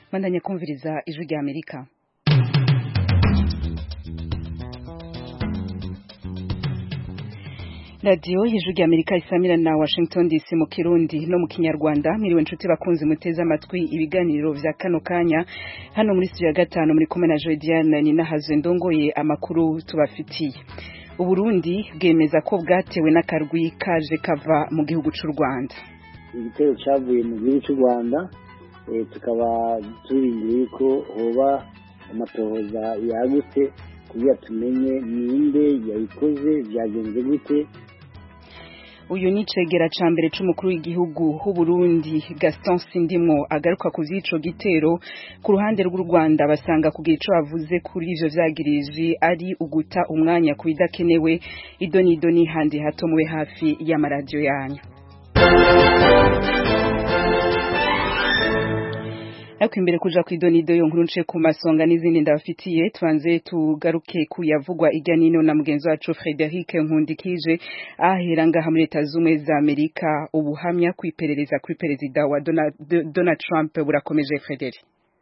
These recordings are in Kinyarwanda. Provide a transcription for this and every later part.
Bandanya kumviriza ijwi rya Amerika. Radio ijwi rya Amerika isamira na Washington DC mu Kirundi no mu Kinyarwanda. Mwiriwe nshuti bakunzi muteze amatwi ibiganiro vya kano kanya hano muri studio ya gatanu muri kumwe na Jodiane Ninahazwe ndongoye amakuru tubafitiye. Uburundi bwemeza ko bwatewe n'akarwi kaje kava mu gihugu c'u Rwanda. Igitero cyavuye mu gihugu cy'u Rwanda tukaba turindiriye ko hoba amatohoza yagutse kugira tumenye ninde yayikoze byagenze gute. Uyu ni cegera ca mbere c'umukuru w'igihugu h'u Burundi Gaston Sindimwo agaruka ku vy'ico gitero. Ku ruhande rw'u Rwanda basanga kugira ico bavuze kuri ivyo vyagirije ari uguta umwanya kubidakenewe. Idoni handi hato mube hafi y'amaradiyo yanyu. Ariko imbere kuja kw'idonido yo nkuru nce ku masonga n'izindi ndabafitiye tubanze tugaruke kuyavugwa irya nino na mugenzi wacu Frederic Nkundikije ahera ngaha muri Leta Zumwe za Amerika. Ubuhamya kwiperereza kuri perezida wa Donald Trump burakomeje. Frederic.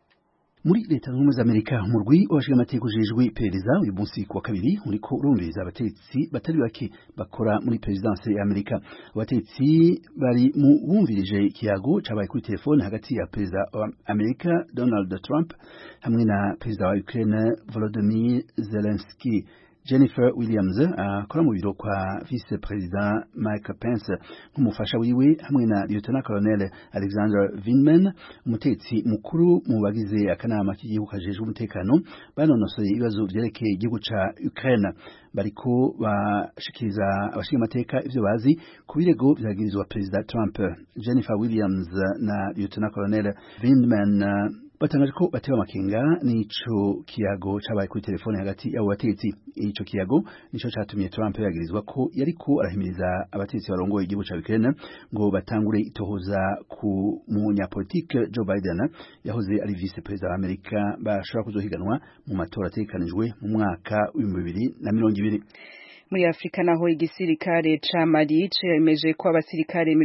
Muri Leta Zunze Ubumwe za Amerika umurwi w'abashingamateka ujejwe iperereza uyu munsi ku wa kabiri uriko urumviriza abategetsi batari bake bakora muri perezidanse ya Amerika. Abategetsi bari mu bumvirije ikiyago cabaye kuri telefone hagati ya perezida wa Amerika Donald Trump hamwe na perezida wa Ukraine Volodymyr Zelensky. Jennifer Williams akora mu biro kwa vice president Mike Pence nk'umufasha wiwe hamwe na Lieutenant Colonel Alexander Vindman umutetsi mukuru mu bagize akanama k'igihugu kajejwe umutekano banonosoye ibibazo vyerekeye igihugu ca Ukraine. Bariko bashikiriza abashingamateka ivyo bazi ku birego vyagirizwa perezida Trump. Jennifer Williams na Lieutenant Colonel Vindman batangaje ko bateba amakenga n'ico kiyago cabaye kuri telefone hagati y'abo batetsi. Ico kiyago nico catumye Trump yagirizwa ko yariko arahimiriza abatetsi barongoye igihugu ca Ukraine ngo batangure itohoza ku munyapolitike Joe Biden yahoze ari vice president wa Amerika bashobora kuzohiganwa mu matora ategekanijwe mu mwaka wa 2020. Muri Afrika naho igisirikare ca Mali cemeje ko abasirikare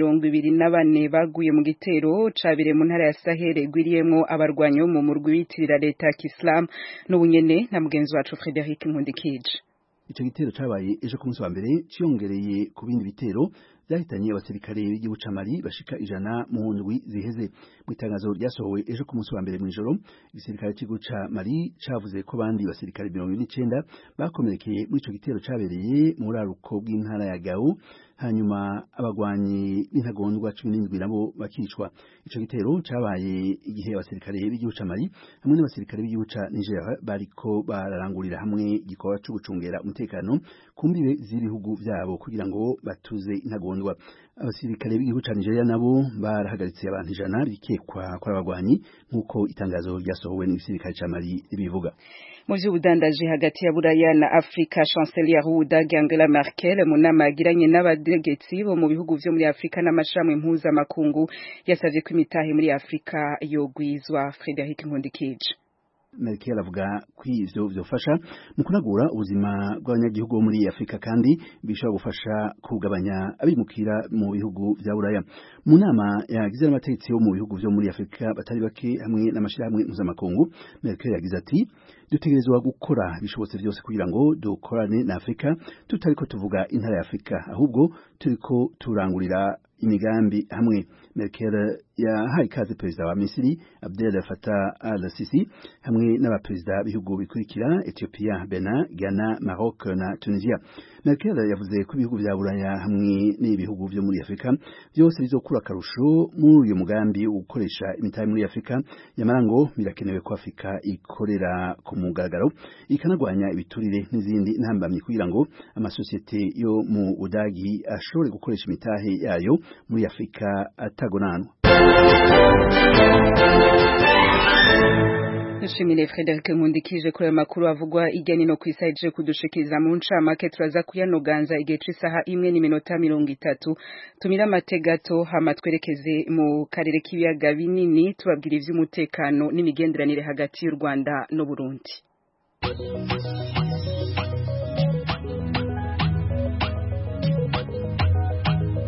24 baguye mu gitero cabire mu ntara ya Sahel gwiriyemwo abarwanyo mu murwi witirira leta ya Islam n'ubunyene na mugenzi wacu Frederic Nkundikije. Ico gitero cabaye ejo ku munsi wa mbere ciyongereye ku bindi bitero byahitanye abasirikare b'igihugu ca Mali bashika 100 mu ndwi ziheze. Mu itangazo ryasohowe ejo ku munsi wa mbere mw'ijoro igisirikare cy'igihugu ca Mali cavuze ko bandi basirikare 29 bakomerekeye muri ico gitero cabereye mu raruko bw'intara ya Gao, hanyuma abagwanyi b'intagondwa 17 nabo bakicwa. Ico gitero cabaye igihe abasirikare b'igihugu ca Mali hamwe n'abasirikare b'igihugu ca Niger bariko bararangurira hamwe igikorwa cyo gucungera umutekano ku mbibe z'ibihugu vyabo kugira ngo batuze intagondwa. Abasirikare b'igihugu ca Nigeria nabo barahagaritse abantu 100 bikekwa ko abagwanyi nk'uko itangazo ryasohowe n'igisirikare ca Mali ribivuga. Mu vy'ubudandaji hagati ya Buraya na Afrika, Chancelier w'Ubudagi Angela Merkel mu nama yagiranye n'abategetsi bo mu bihugu vyo muri Afrika n'amashami mpuzamakungu yasavye ko imitahe muri Afrika yogwizwa. Frederic Nkundikije. Merkel avuga kw'ivyo vyofasha mu kunagura ubuzima bw'abanyagihugu bo muri Afrika kandi bishobora gufasha kugabanya abimukira mu bihugu vya Buraya. Mu nama yagize n'abategetsi bo mu bihugu vyo muri Afrika batari bake hamwe n'amashirahamwe mpuzamakungu, Merkel yagize ati dutegerezwa gukora bishobotse vyose kugira ngo dukorane na Afrika tutariko tuvuga intara ya Afrika ahubwo turiko turangurira imigambi hamwe. Merkel yahaye ikaze perezida wa Misiri Abdel Fattah al-Sisi hamwe n'abaperezida b'ibihugu bikurikira Ethiopia, Benin, Ghana, Maroc na Tunisia. Merkel yavuze ko ibihugu vya Buraya hamwe n'ibihugu vyo muri Afrika byose bizokura akarusho muri uyu mugambi wo gukoresha imitahe muri Afrika. Yamarango birakenewe ko Afrika ikorera ku mugaragaro ikanagwanya ibiturire n'izindi ntambamye kugira ngo amasosiyete yo mu Budagi ashobore gukoresha imitahe yayo muri Afrika atagonanwa. Dushimire Frederic Nkundikije kuri makuru avugwa ijyanye no kwisaje kudushikiriza mu ncamake turaza kuyanoganza igihe c'isaha 1:30. Tumira amategato hama twerekeze mu karere k'ibiyaga binini tubabwira ivy'umutekano n'imigenderanire hagati y'u Rwanda no Burundi.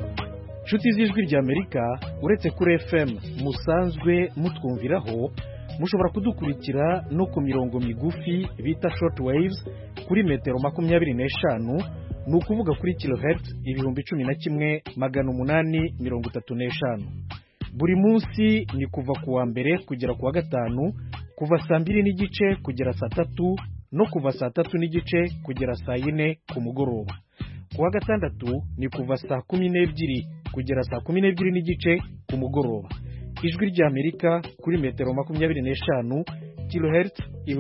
Nshuti z'ijwi ry'Amerika uretse kuri FM musanzwe mutwumviraho mushobora kudukurikira no ku mirongo migufi bita short waves kuri metero 25, ni ukuvuga kuri kilohertz 11,835. buri munsi ni kuva ku wa mbere kugera ku wa gatanu, kuva saa 2:30 kugera saa 3 no kuva saa 3:30 kugera saa 4 ku mugoroba. Ku wa gatandatu ni kuva saa 12 kugera saa 12:30 ku mugoroba. Ijwi ry'Amerika kuri metero 25, kilohertz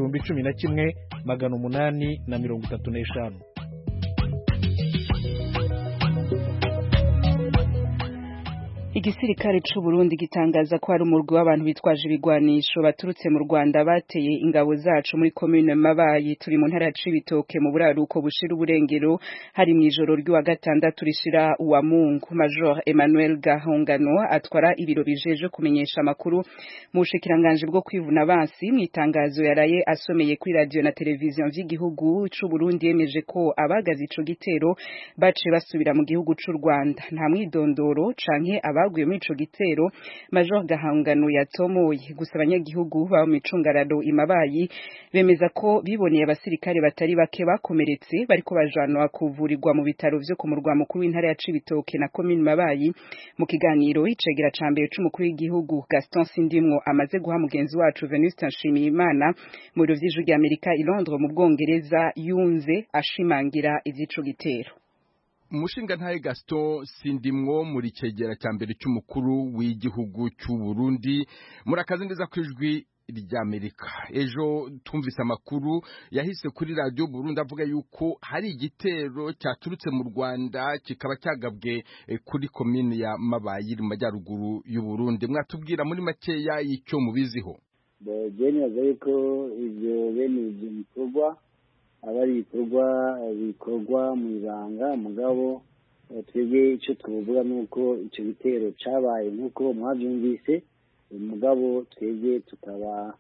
11,835. Igisirikare c'u Burundi gitangaza ko hari umurwi w'abantu bitwaje ibigwanisho baturutse mu Rwanda bateye ingabo zacu muri commune Mabayi, turi mu ntara ya Cibitoke mu buraruko bushira uburengero, hari mwijoro ry'uwa gatandatu rishira uwa Mungu. Major Emmanuel Gahongano atwara ibiro bijeje kumenyesha amakuru mu bushikiranganje bwo kwivuna abansi, mwitangazo yaraye asomeye kuri radio na televiziyo vy'igihugu c'u Burundi, yemeje ko abagaze ico gitero bace basubira mu gihugu c'u Rwanda. Nta mwidondoro canke abaguye muri ico gitero Major Gahangano yatomoye, gusa abanyagihugu ba mu micungararo Imabayi bemeza ko biboneye abasirikare batari bake bakomeretse bariko bajanwa kuvurirwa mu bitaro vyo ku murwa mukuru w'intara ya Cibitoke na commune Mabayi. Mu kiganiro icegera ca mbere c'umukuru w'igihugu Gaston Sindimwo amaze guha mugenzi wacu Venuste Nshimiyimana mu biro vy'ijwi ry'Amerika i Londres mu Bwongereza, yunze ashimangira ivy'ico gitero. Umushinga ntaye Gaston Sindimwo muri cegera cya mbere cy'umukuru w'igihugu cy'u Burundi, murakaze neza kwijwi ry'Amerika. Ejo tumvise amakuru yahise kuri radio Burundi avuga yuko hari igitero cyaturutse mu Rwanda kikaba cyagabwe kuri commune ya Mabayi mu majyaruguru y'u Burundi. Mwatubwira muri makeya y'icyo mubiziho? Bene aziko ivyo bene ibikorwa abari bikorwa mu ibanga, mugabo twebwe icyo twavuga nuko icyo gitero cabaye nkuko mwavyumvise, mugabo twebwe tukaba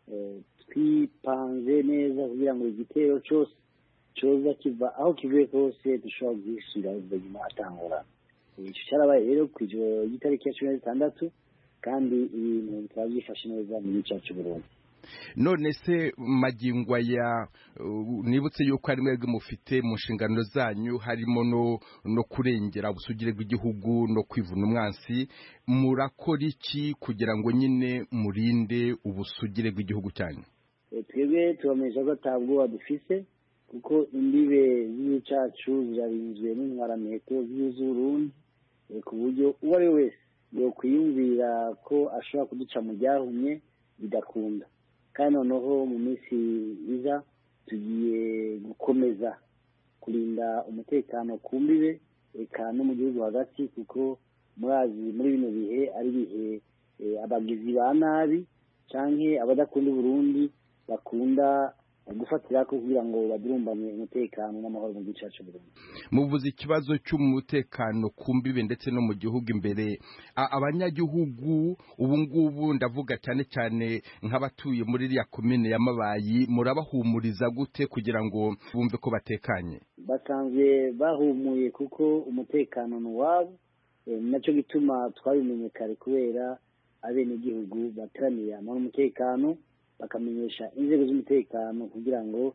twipanze neza kugira ngo igitero cyose coza kiva aho kivuye kose dushobora guhishira ubuzima atangora. Ico cyarabaye rero kw'ijoro ry'itariki ya 16, kandi ibintu bikaba byifashe neza mu gihugu cyacu Burundi. None se magingwa ya nibutse yuko ari mwebwe mufite mu nshingano zanyu harimo no kurengera ubusugire bw'igihugu no kwivuna umwansi, murakora iki kugira ngo nyine murinde ubusugire bw'igihugu cyanyu? Twebwe tubamenyesha ko atabwoba dufise, kuko imbibe z'igihugu cyacu zirarinzwe n'intwarameto z'Uburundi, ku buryo uwo ari we wese yokwiyumvira ko ashobora kuduca mu ryahumye bidakunda. Kandi noneho mu minsi iza tugiye gukomeza kurinda umutekano ku mbibe eka no mu gihugu hagati, kuko murazi muri bino bihe ari bihe abagizi ba nabi canke abadakunda Burundi bakunda gufatira ko kugira ngo badurumbanye umutekano n'amahoro mu gice cyacu Burundi. Muvuze ikibazo cy'umutekano ku mbibe ndetse no mu gihugu imbere, abanyagihugu ubu ngubu ndavuga cyane cyane nk'abatuye muri iriya commune ya Mabayi, murabahumuriza gute kugira ngo bumve ko batekanye? Basanzwe bahumuye kuko umutekano ni wabo, nacyo gituma twabimenye kare kubera abenegihugu bateraniye amahoro umutekano, bakamenyesha inzego z'umutekano kugira ngo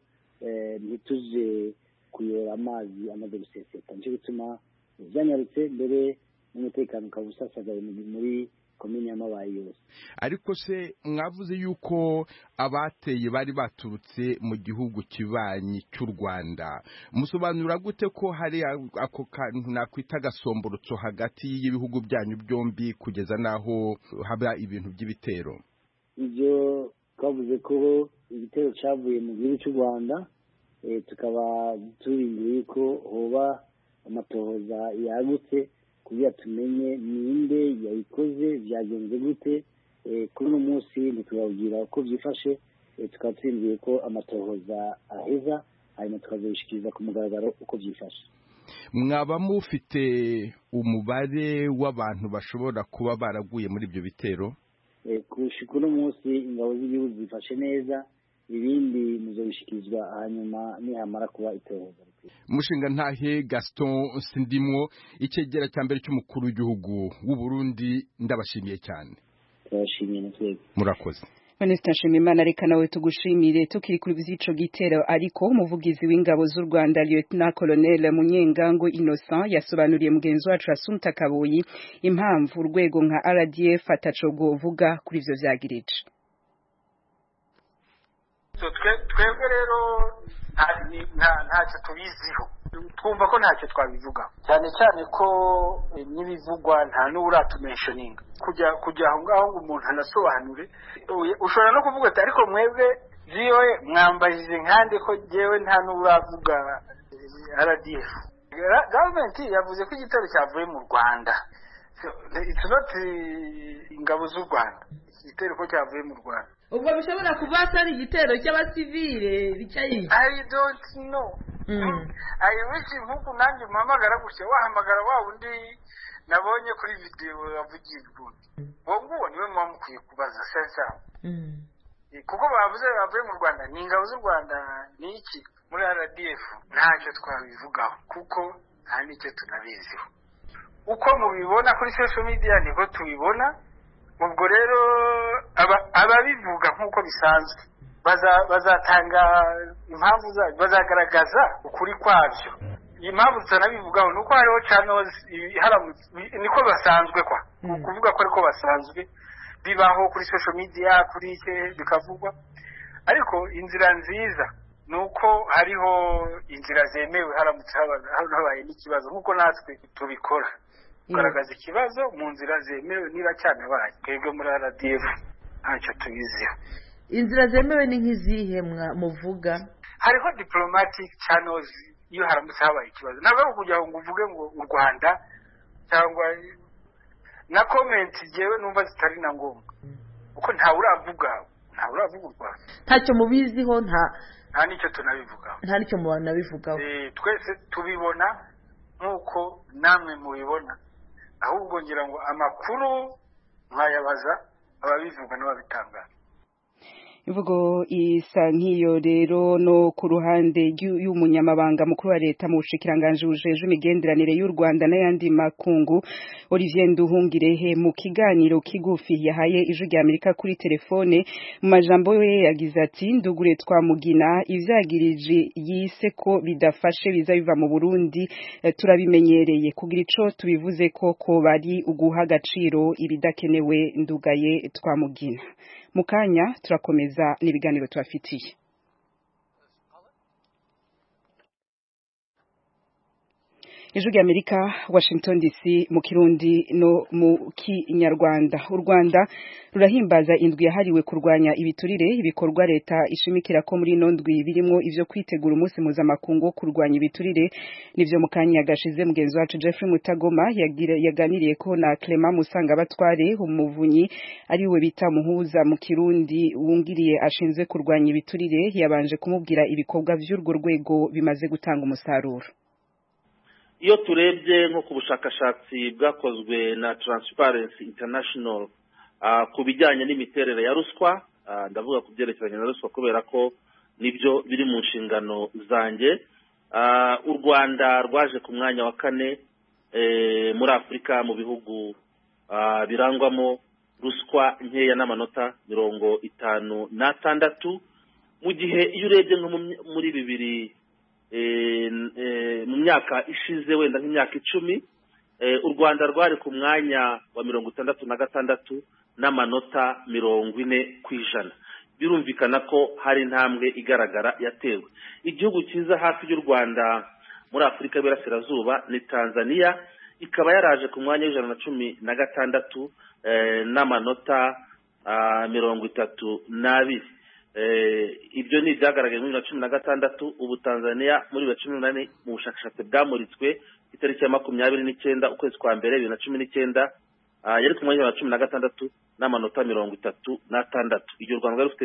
ntituze kuyora amazi amaze guseseka. Nicyo gituma byanyarutse mbere n'umutekano ukaba usasagaye muri komine ya Mabayi yose. Ariko se mwavuze yuko abateye bari baturutse mu gihugu kibanyi cy'u Rwanda, musobanura gute ko hari ako kantu nakwita gasomborotso hagati y'ibihugu byanyu byombi kugeza naho haba ibintu by'ibitero? Ibyo twavuze ko igitero cyavuye mu gihugu cy'u Rwanda, tukaba turindiye ko hoba amatohoza yagutse kugira tumenye ninde yayikoze, byagenze gute. Kuri uno munsi ntitubabwira uko byifashe, tukaba turindiye ko amatohoza aheza hanyuma tukazabishikiriza ku mugaragaro uko byifashe. Mwaba mufite umubare w'abantu bashobora kuba baraguye muri ibyo bitero? Kushika uno munsi ingabo z'igihugu zifashe neza, ibindi muzobishikirizwa hanyuma nihamara kuba itohoza. Umushinga ntahe Gaston Sindimwo, icegera cya mbere cy'umukuru w'igihugu w'u Burundi, ndabashimiye cyane. Turashimiye natwe. Murakoze. Vanessa Nshimiyimana reka nawe tugushimire tukiri kuri ico gitero ariko umuvugizi w'ingabo z'u Rwanda Lieutenant Colonel Munyengango Innocent yasobanuriye mugenzi wacu Assumpta Kaboyi impamvu urwego nka RDF atacogo vuga kuri ivyo vyagirije. Twebwe rero ntacyo tubiziho, twumva ko ntacyo twabivuga cyane cyane ko n'ibivugwa nta n'uratumentioning kujya aho ngaho ngo umuntu anasobanure. Ushobora no kuvuga ati ariko mwebwe VOA mwambajije nkande ko jewe nta n'uravuga RDF. Government yavuze ko igitero cyavuye mu Rwanda, it's not ingabo z'u Rwanda, igitero ko cyavuye mu Rwanda. Ubwo bishobora kuba ari igitero cy'abasivile bicaye. I don't know. I wish nkuko nanjye mpamagara gutya wahamagara wa wundi nabonye kuri video yavugiye Burundi. Bongo niwe mwamukwiye kubaza sasa. Kuko bavuze bavuye mu Rwanda, ni ingabo z'u Rwanda ni iki muri RDF ntacyo twabivugaho kuko nta nicyo tunabiziho. Uko mubibona kuri social media niko tubibona. Ubwo rero ababivuga nk'uko bisanzwe bazatanga impamvu bazagaragaza ukuri kwabyo. Impamvu tutanabivugaho nuko hariho channels niko basanzwe kwa kuvuga ko ariko basanzwe bibaho kuri social media kuri icyo bikavugwa. Ariko inzira nziza nuko hariho inzira zemewe haramutse habaye n'ikibazo nk'uko natwe tubikora, kugaragaza ikibazo mu nzira zemewe niba cyanabaye. Twebwe muri RDF ntacyo tubiziho. Inzira zemewe ni nk'izihe muvuga? Hariho diplomatic channels iyo haramutse habaye ikibazo, ntabwo ari ukujya ngo uvuge ngo u Rwanda cyangwa na comment jewe numva zitari na ngombwa uko nta uravuga u Rwanda. Ntacyo mubiziho, nta nicyo tunabivugaho, nta nicyo mubanabivugaho. Twese tubibona nk'uko namwe mubibona, ahubwo ngira ngo amakuru mwayabaza ababivuga n'ababitangaza. Ivugo isa nk'iyo rero no ku ruhande y'umunyamabanga mukuru wa leta mu bushikiranganje bujeje imigenderanire y'u Rwanda n'ayandi makungu Olivier Nduhungirehe mu kiganiro kigufi yahaye ijwi rya Amerika kuri telefone mu majambo ye yagize ati ndugure twamugina ivyagirije yise ko bidafashe biza biva mu Burundi turabimenyereye kugira ico tubivuze ko bari uguha agaciro ibidakenewe ndugaye twamugina. Mukanya turakomeza n'ibiganiro tubafitiye. Ijwi rya Amerika, Washington DC, mu Kirundi no mu Kinyarwanda. U Rwanda rurahimbaza indwi yahariwe kurwanya ibiturire, ibikorwa leta ishimikira ko muri ndwi birimo ivyo kwitegura umunsi mpuzamakungu kurwanya ibiturire. Nivyo mukanya gashize mugenzi wacu Jeffrey Mutagoma yaganiriye ko na Clement Musanga Batware umuvunyi ari we bita muhuza mu Kirundi wungiriye ashinzwe kurwanya ibiturire, yabanje kumubwira ibikorwa by'urwo rwego bimaze gutanga umusaruro. Iyo turebye nko ku bushakashatsi bwakozwe na Transparency International ku bijyanye n'imiterere ya ruswa, ndavuga ku byerekeranye na ruswa kubera ko nibyo biri mu nshingano zanjye, u Rwanda rwaje ku mwanya wa 4 muri Afurika mu bihugu birangwamo ruswa nkeya n'amanota 56, mu gihe iyo urebye nko muri bibiri mu myaka ishize wenda nk'imyaka 10 u Rwanda rwari ku mwanya wa 66 n'amanota 40%. Birumvikana ko hari intambwe igaragara yatewe. Igihugu cyiza hafi y'u Rwanda muri Afurika y'Iburasirazuba ni Tanzania, ikaba yaraje ku mwanya w'116 n'amanota 32. Ibyo ni byagaragaye muri 2016. Ubu Tanzania muri 2018 mu bushakashatsi bwamuritswe itariki ya 29 ukwezi kwa mbere 2019 yari ku mwanya wa 16 n'amanota 36. Iryo Rwanda rufite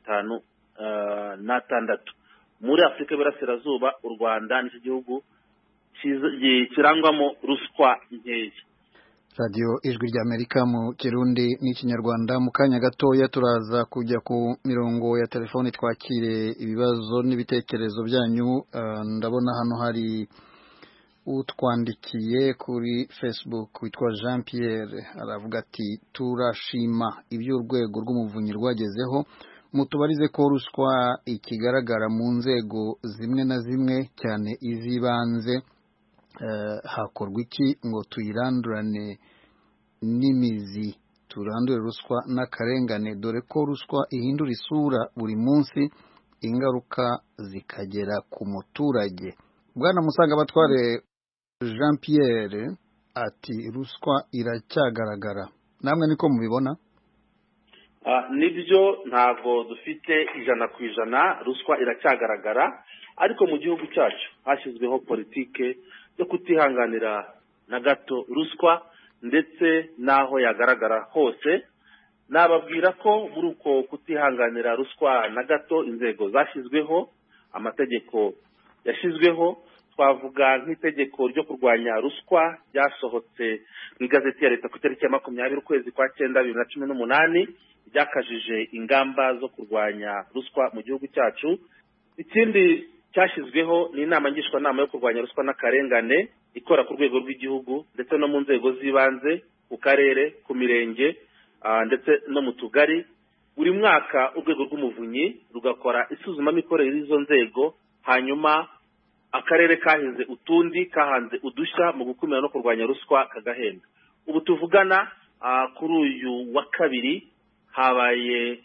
56. Muri Afurika y'Iburasirazuba u Rwanda ni igihugu kirangwamo ruswa nkeya. Radio Ijwi rya Amerika mu Kirundi n'Ikinyarwanda. Mu kanya gatoya turaza kujya ku mirongo ya telefone twakire ibibazo n'ibitekerezo byanyu. Ndabona hano hari utwandikiye kuri Facebook witwa Jean Pierre aravuga ati turashima ibyo urwego rw'umuvunyi rwagezeho mutubarize ko ruswa ikigaragara mu nzego zimwe na zimwe cyane izibanze hakorwa iki ngo tuyirandurane n'imizi turandure ruswa n'akarengane dore ko ruswa ihindura isura buri munsi ingaruka zikagera ku muturage. Bwana Musanga Batware Jean Pierre ati ruswa iracyagaragara namwe niko mubibona? Nibyo ntabwo dufite 100% ruswa iracyagaragara ariko mu gihugu cyacu hashyizweho politike yo kutihanganira na gato ruswa ndetse naho yagaragara hose. Nababwira ko muri uko kutihanganira ruswa na gato inzego zashyizweho, amategeko yashyizweho, twavuga nk'itegeko ryo kurwanya ruswa ryasohotse mu igazeti ya leta ku itariki ya 20 ukwezi kwa 9 2018 ryakajije ingamba zo kurwanya ruswa mu gihugu cyacu. Ikindi cyashyizweho ni inama ngishwanama yo kurwanya ruswa n'akarengane ikora ku rwego rw'igihugu ndetse no mu nzego z'ibanze, ku karere, ku mirenge ndetse no mu tugari. Buri mwaka urwego rw'umuvunyi rugakora isuzumamikorere y'izo nzego, hanyuma akarere kahinze utundi kahanze udushya mu gukumira no kurwanya ruswa kagahemba. Ubu tuvugana kuri uyu wa kabiri habaye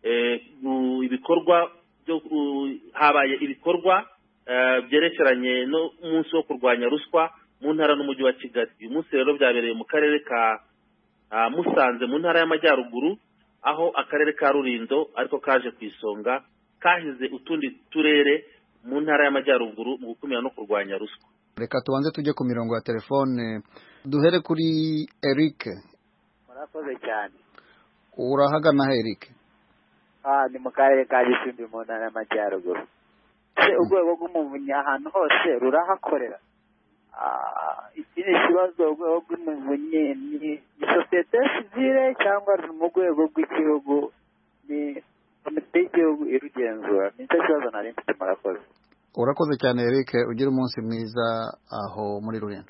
ibikorwa byerekeranye no umunsi wo kurwanya ruswa mu ntara n'umujyi wa Kigali. Uyu munsi rero byabereye mu karere ka Musanze mu ntara y'Amajyaruguru, aho akarere ka Rulindo ariko kaje ku isonga kahize utundi turere mu ntara y'Amajyaruguru mu gukumira no kurwanya ruswa. Reka tubanze tujye ku mirongo ya telefone, duhere kuri Eric. Murakoze cyane. Urahagana Eric? Ni mu karere ka Gicumbi mu ntara y'Amajyaruguru. Urwego rw'umuvunyi ahantu hose rurahakorera. Ikindi kibazo urwego rw'umuvunyi ni sosiyete sivile cyangwa mu rwego rw'igihugu ni komite y'igihugu irugenzura? Nicyo kibazo nari mfite. Murakoze. Urakoze cyane Eric, ugira umunsi mwiza aho muri Rulindo.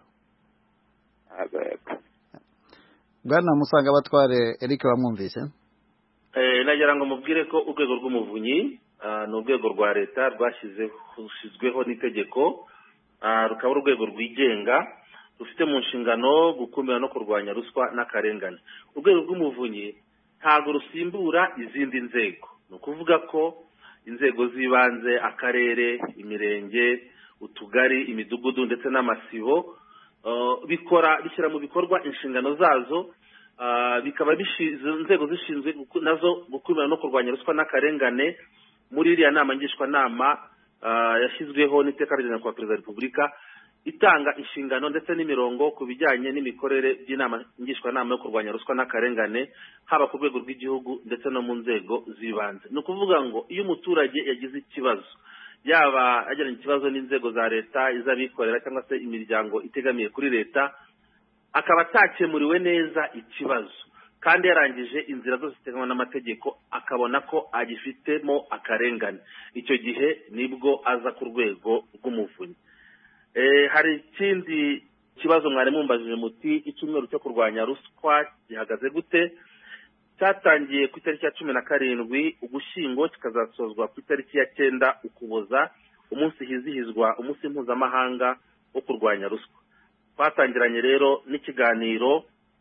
Bwana Musanga Batware Eric bamwumvise? Nagira ngo mubwire ko urwego rw'umuvunyi ni urwego rwa leta rwashyizweho n'itegeko, rukaba urwego rwigenga rufite mu nshingano gukumira no kurwanya ruswa n'akarengane. Urwego rw'umuvunyi ntabwo rusimbura izindi nzego. Ni ukuvuga ko inzego z'ibanze, akarere, imirenge, utugari, imidugudu ndetse n'amasibo bishyira mu bikorwa inshingano zazo, bikaba inzego zishinzwe nazo gukumira no kurwanya ruswa n'akarengane muri iriya nama ngishwanama yashyizweho n'iteka rya Nyakubahwa Perezida wa Repubulika itanga inshingano ndetse n'imirongo ku bijyanye n'imikorere by'inama ngishwanama yo kurwanya ruswa n'akarengane haba ku rwego rw'igihugu ndetse no mu nzego z'ibanze. Ni ukuvuga ngo iyo umuturage yagize ikibazo, yaba agiranye ikibazo n'inzego za leta, iz'abikorera cyangwa se imiryango itegamiye kuri leta, akaba atakemuriwe neza ikibazo kandi yarangije inzira zose ziteganywa n'amategeko, akabona ko agifitemo akarengane, icyo gihe nibwo aza ku rwego rw'umuvunyi. Hari ikindi kibazo mwari mumbajije muti icyumweru cyo kurwanya ruswa gihagaze gute? Cyatangiye ku itariki ya 17 Ugushyingo kikazasozwa ku itariki ya 9 Ukuboza, umunsi hizihizwa umunsi mpuzamahanga wo kurwanya ruswa. Twatangiranye rero n'ikiganiro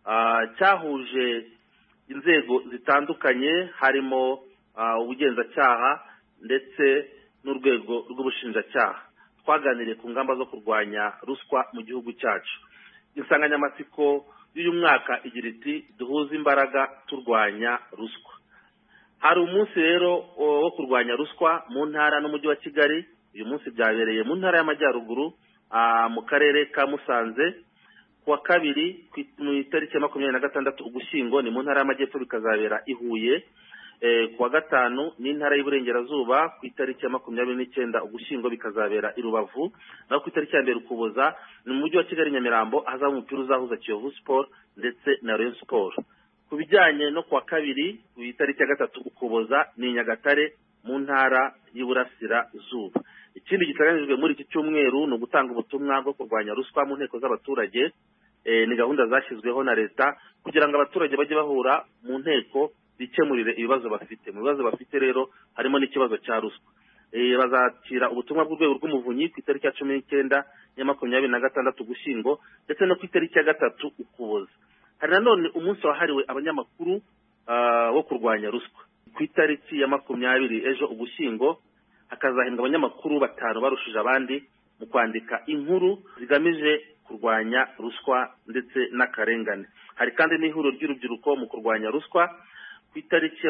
cyahuje inzego zitandukanye harimo ubugenzacyaha ndetse n'urwego rw'ubushinjacyaha. Twaganiriye ku ngamba zo kurwanya ruswa mu gihugu cyacu. Insanganyamatsiko y'uyu mwaka igira iti duhuze imbaraga turwanya ruswa. Hari umunsi rero wo kurwanya ruswa mu ntara n'umujyi wa Kigali. Uyu munsi byabereye mu ntara y'Amajyaruguru mu karere ka Musanze. Kuwa kabiri mu itariki ya 26 Ugushyingo ni mu ntara y'Amajyepfo, bikazabera i Huye. Kuwa gatanu ni intara y'Iburengerazuba ku itariki ya 29 Ugushyingo, bikazabera i Rubavu. Naho ku itariki ya 2 Ukuboza ni mu mujyi wa Kigali Nyamirambo, ahazaba umupira uzahuza Kiyovu Sport ndetse na Rayon Sport. Ku bijyanye no kuwa kabiri ku itariki ya 3 Ukuboza ni Nyagatare mu ntara y'Iburasirazuba. ikindi giteganyijwe muri iki cyumweru ni ugutanga ubutumwa bwo kurwanya ruswa mu nteko z'abaturage. Ni gahunda zashyizweho na leta kugira ngo abaturage bajye bahura mu nteko bikemurire ibibazo bafite. Mu bibazo bafite rero harimo n'ikibazo cya ruswa. Bazakira ubutumwa bw'urwego rw'umuvunyi ku itariki ya 19 ya 2026 Ugushyingo ndetse no ku itariki ya 3 Ukuboza. Hari nanone umunsi wahariwe abanyamakuru wo kurwanya ruswa ku itariki ya 20 ejo Ugushyingo, hakazahembwa abanyamakuru 5 barushije abandi mu kwandika inkuru zigamije kurwanya ruswa ndetse n'akarengane. Hari kandi n'ihuriro ry'urubyiruko mu kurwanya ruswa ku itariki ya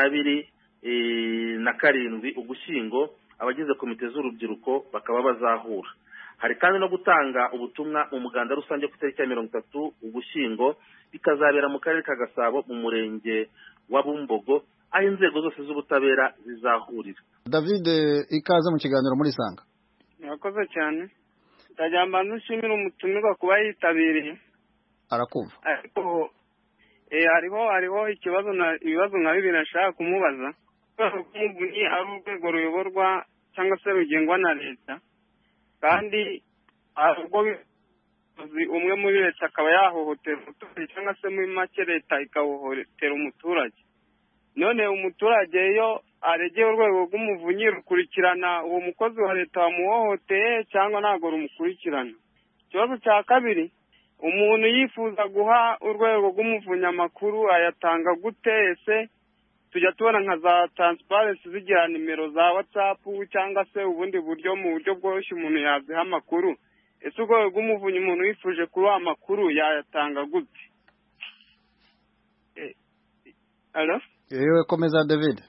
27 Ugushyingo, abagize komite z'urubyiruko bakaba bazahura. Hari kandi no gutanga ubutumwa mu muganda rusange ku itariki ya 30 Ugushyingo, bikazabera mu karere ka Gasabo mu murenge wa Bumbogo, aho inzego zose z'ubutabera zizahurira. David, ikaze mu kiganiro muri Sanga. Murakoze cyane. Ndajyamba nshimira umutumirwa kuba yitabiriye. Arakumva. Ariko hariho ibibazo nka bibiri nashaka kumubaza. Umuvunyi ari urwego ruyoborwa cyangwa se rugengwa na leta, kandi ubwo umwe muri leta akaba yahohotera umuturage cyangwa se muri make leta ikahohotera umuturage. None umuturage iyo aregeye urwego rw'umuvunyi rukurikirana uwo mukozi wa leta wamuhohoteye cyangwa ntabwo rumukurikirana? Ikibazo cya kabiri, umuntu yifuza guha urwego rw'umuvunyi amakuru ayatanga gute? Ese tujya tubona nka za transparency zigira nimero za WhatsApp cyangwa se ubundi buryo mu buryo bworoshye umuntu yaziha amakuru? Ese urwego rw'umuvunyi umuntu yifuje kuruha amakuru yayatanga gute? Yewe komeza David.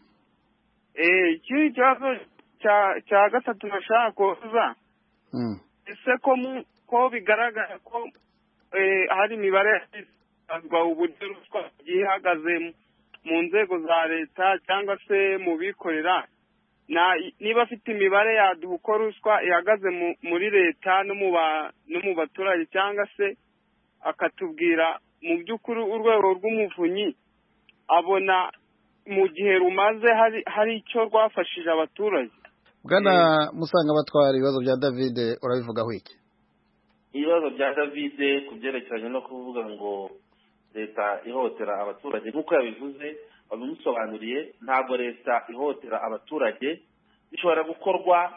Ikindi kibazo cya gatatu nashaka kubaza, ese ko bigaragara ko hari imibare yazwa uburyo ruswa ihagaze mu nzego za leta cyangwa se mu bikorera, niba afite imibare yaduha uko ruswa ihagaze muri leta no mu baturage, cyangwa se akatubwira mu by'ukuri urwego rw'umuvunyi abona mu gihe rumaze hari icyo rwafashije abaturage. Bwana Musanga batwara ibibazo bya David urabivugaho iki? Ibibazo bya David ku byerekeranye no kuvuga ngo leta ihotera abaturage, nk'uko yabivuze babimusobanuriye, ntabwo leta ihotera abaturage. Bishobora gukorwa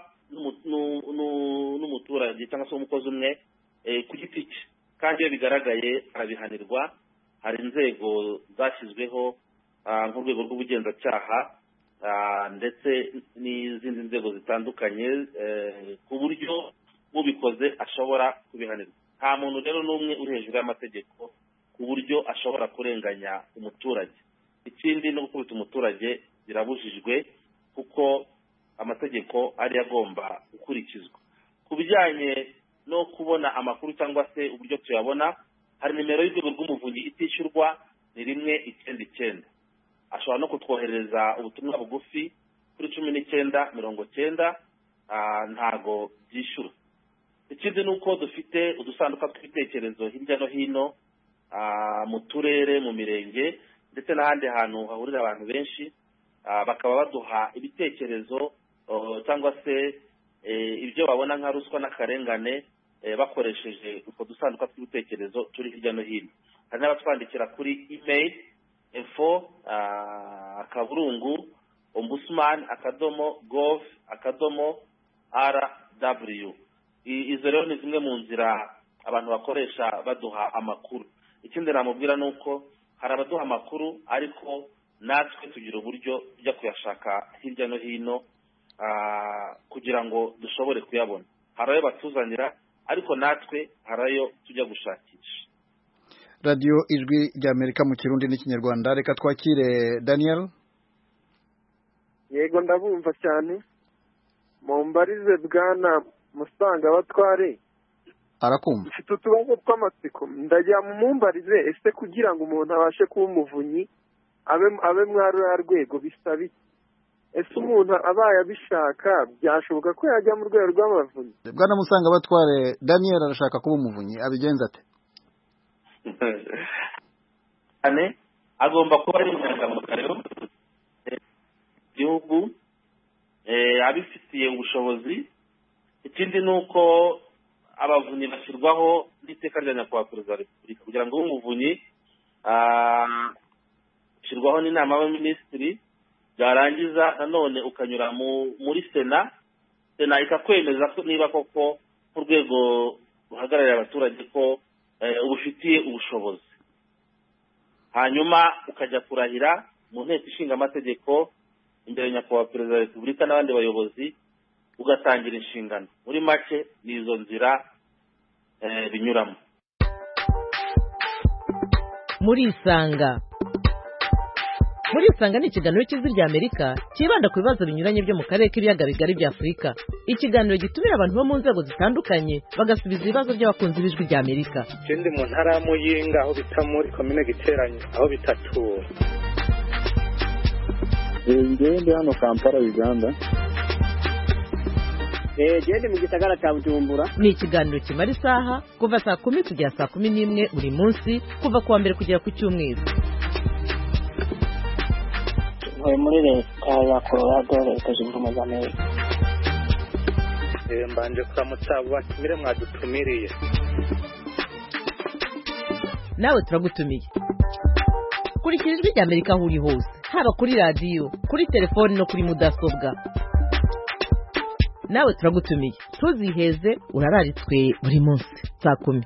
n'umuturage cyangwa se umukozi umwe ku giti cye, kandi iyo bigaragaye arabihanirwa. Hari inzego zashyizweho nk'urwego rw'ubugenzacyaha ndetse n'izindi nzego zitandukanye ku buryo ubikoze ashobora kubihanirwa. Nta muntu rero n'umwe uri hejuru y'amategeko ku buryo ashobora kurenganya umuturage. Ikindi no gukubita umuturage birabujijwe kuko amategeko ari agomba gukurikizwa. Ku bijyanye no kubona amakuru cyangwa se uburyo tuyabona, hari nimero y'urwego rw'umuvunyi itishyurwa ni 199. Ashobora no kutwohereza ubutumwa bugufi kuri 1990, ntago byishyura. Ikindi nuko dufite udusanduka tw'ibitekerezo hirya no hino mu turere, mu mirenge ndetse n'ahandi hantu hahurira abantu benshi, bakaba baduha ibitekerezo cyangwa se ibyo babona nka ruswa n'akarengane bakoresheje utwo dusanduka tw'ibitekerezo turi hirya no hino. Hari n'abatwandikira kuri email info@ombudsman.gov.rw. Izo rero ni zimwe mu nzira abantu bakoresha baduha amakuru. Ikindi namubwira nuko hari abaduha amakuru ariko natwe tugira uburyo tujya kuyashaka hirya no hino kugira ngo dushobore kuyabona. Hari ayo batuzanira ariko natwe hari ayo tujya gushakisha. Radio Ijwi ry'Amerika mu Kirundi n'Ikinyarwanda. Reka twakire Daniel. Yego ndabumva cyane. Mumbarize Bwana Musanga batware. Arakumva. Mfite utubazo tw'amatsiko. Ndajya mumbarize, ese kugira ngo umuntu abashe kuba umuvunyi abe mwarura rwego bisaba iki? Ese umuntu abaye abishaka byashoboka ko yajya mu rwego rw'abavunyi? Bwana Musanga batware, Daniel arashaka kuba umuvunyi, abigenza ate? Ane agomba kuba ari inyangamugayo igihugu, abifitiye ubushobozi ikindi ni uko abavunyi bashyirwaho n'iteka rya nyakubahwa perezida wa repubulika kugira ngo umuvunyi ushyirwaho n'inama y'abaminisitiri byarangiza nanone ukanyura muri sena ikakwemeza ko niba koko ku rwego ruhagararira abaturage ko ubufitiye ubushobozi, hanyuma ukajya kurahira mu nteko ishinga amategeko imbere ya nyakubahwa perezida wa repubulika n'abandi bayobozi ugatangira inshingano. Muri make ni izo nzira binyuramo. Muri Isanga ni ikiganiro cy'Ijwi ry'Amerika kibanda ku bibazo binyuranye byo mu karere k'ibiyaga bigari bya Afurika. Ikiganiro gitumira abantu bo mu nzego zitandukanye bagasubiza ibibazo by'abakunzi b'Ijwi ry'Amerika. Ikindi mu ntara ya Muyinga aho bita muri komine Giteranyi aho bitatura. Ngende hano Kampala Uganda. Gende mu gisagara cya Bujumbura. Ni ikiganiro kimara isaha kuva saa 10 kugera saa 11 buri munsi kuva kuwa mbere kugera ku cyumweru. Muri leta ya Colorado leta zunze ubumwe za Amerika. Mbanje kuramutsa batumire mwadutumiriye. Nawe turagutumiye. Kurikira Ijwi ry'Amerika aho uri hose, haba kuri radio, kuri telefone no kuri mudasobwa. Nawe turagutumiye. Tuziheze urararitswe buri munsi saa 10.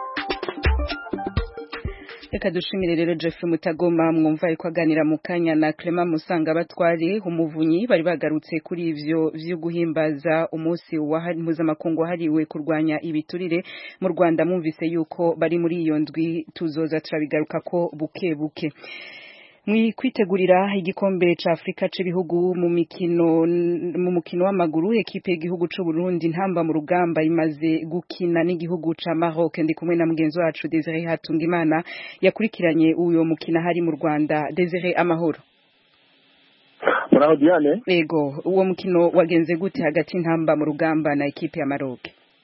Reka dushimire rero Jeff Mutagoma mwumva ariko aganira mu kanya na Clement Musanga batware umuvunyi bari bagarutse kuri ivyo vyo guhimbaza umunsi wa mpuzamakungu wahariwe kurwanya ibiturire mu Rwanda. Mwumvise yuko bari muri iyo ndwi tuzoza turabigaruka ko buke buke. Kwitegurira igikombe ca Afrika c'ibihugu mu mukino w'amaguru, ekipe y'igihugu c'u Burundi ntamba mu rugamba imaze gukina n'igihugu ca Maroc. Ndi kumwe na mugenzi wacu Desire Hatungimana yakurikiranye uyo mukino hari mu Rwanda. Desire, amahoro. Muraho Diane. Ego, uwo mukino wagenze gute hagati ntamba mu rugamba na ekipe ya Maroc?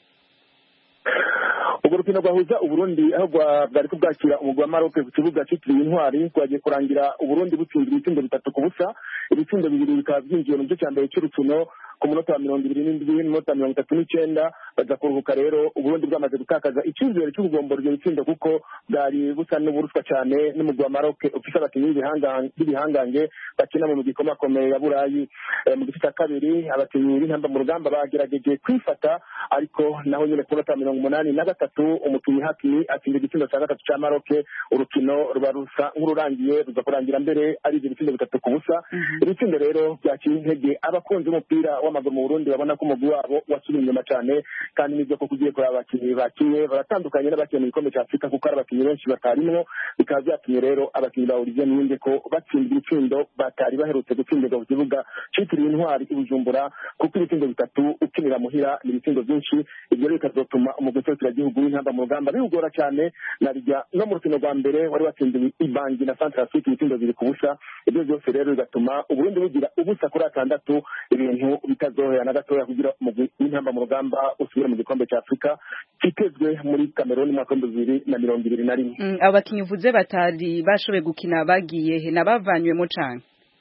Urukino rwahuza Uburundi aho bwari kubwakira umugwa Maroc ku kibuga cyitiriwe Intwari kwagiye kurangira Uburundi butsinzwe ibitsindo 3-0. Ibitsindo bibiri bikaba byinjiye mu gice cya mbere cy'urukino ku munota wa 27 n'umunota 39 baza kuruhuka. Rero Uburundi bwamaze gutakaza icyizere cyo kugombora ibyo bitsindo kuko bwari busa n'uburuswa cyane n'umugwa Maroc ufite abakinnyi b'ibihangange bakina mu gikoma komeye ya Burayi. Mu gice cya kabiri abakinnyi b'intamba mu rugamba bagerageje kwifata, ariko naho nyine ku munota 83 umukinnyi Hakimi atsinda igitsindo cya gatatu cya Maroc. Urukino ruba rusa nk'ururangiye ruza kurangira mbere ari ibitsindo 3-0. Ibitsindo rero byaciye intege abakunzi b'umupira w'amaguru mu Burundi babona ko umugwi wabo wasubiye inyuma cyane, kandi nibyo ko kugiye kuraba abakinnyi bakinnye baratandukanye n'abakinnyi mu gikombe cya Afrika kuko ari abakinnyi benshi batarimwo. Bikaba byatumye rero abakinnyi ba Olivier Niyinde ko batsinda ibitsindo batari baherutse gutsindirwa ku kibuga cyitiriwe Intwari i Bujumbura, kuko ibitsindo 3 ukinira muhira ni ibitsindo byinshi. Ibyo rero bikazotuma umugwi w'igihugu w'intamba mu rugamba bigora cyane. Narijya no mu rukino rwa mbere wari watsindiwe Ibangi na Centrafrique ibitsindo 2-0. Ibyo byose rero bigatuma Uburundi bugira ubusa kuri 6, ibintu bitazohera na gatoya kugira umugwi w'intamba mu rugamba usubire mu gikombe cya Afrika kitezwe muri Cameroon mu mwaka wa 2021. Abakinnyi uvuze batari bashoboye gukina bagiye he nabavanywemo cyane?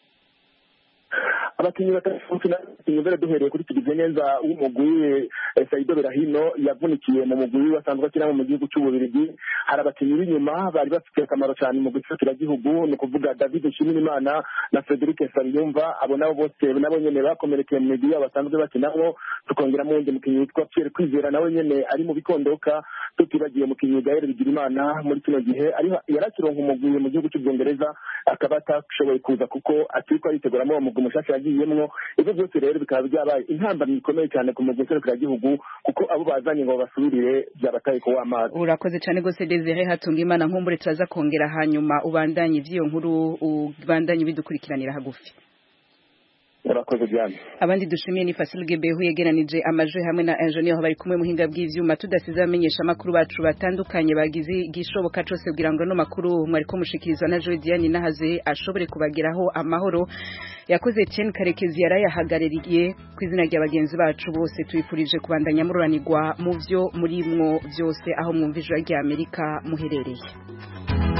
Abakinnyi batafukina inyubere duhereye kuri Kigize neza w'umugwi Saido Berahino yavunikiye mu mugwi wasanzwe akina mu gihugu cy'Ububirigi. Hari abakinnyi b'inyuma bari bafite akamaro cyane mu gutsira gihugu, no kuvuga David Shimirimana na Cedric Sariyumva. Abo nabo bose nabo nyene bakomerekeye mu migwi basanzwe bakinamo. Tukongeramo undi mukinnyi witwa Pierre Kwizera nawe nyene ari mu bikondoka. Tutibagiye mukinnyi Gaël Bigirimana muri kino gihe ari yarakironka umugwi mu gihugu cy'Ubwongereza akaba atashoboye kuza kuko atiriko ariteguramo uwo mugwi mushasha yagiyemwo. Ibyo byose rero bikaba byabaye intambamyi ikomeye cyane ku mugwi w'igihugu kuko abo bazanye ngo basubirire byabataye ko w'amazi. Urakoze cyane gose Desire Hatungimana, nkumbure turaza kongera hanyuma ubandanye ivyo nkuru ubandanye bidukurikiranira hagufi. Urakoze cyane. Abandi dushimiye ni Fasil Gebehu yegeranije amajwi hamwe na engineer bari kumwe muhinga bw'ivyuma, tudasize amenyesha makuru bacu batandukanye bagize gishoboka cyose kugira ngo no makuru mwari ko mushikirizwa na Joy Diane nahaze ashobore kubageraho amahoro. Yakoze Etienne Karekezi yarayahagarariye ku izina rya bagenzi bacu bose twifurije kubandanya mururanirwa mu byo muri mwo byose aho mwumvije rya Amerika muherereye.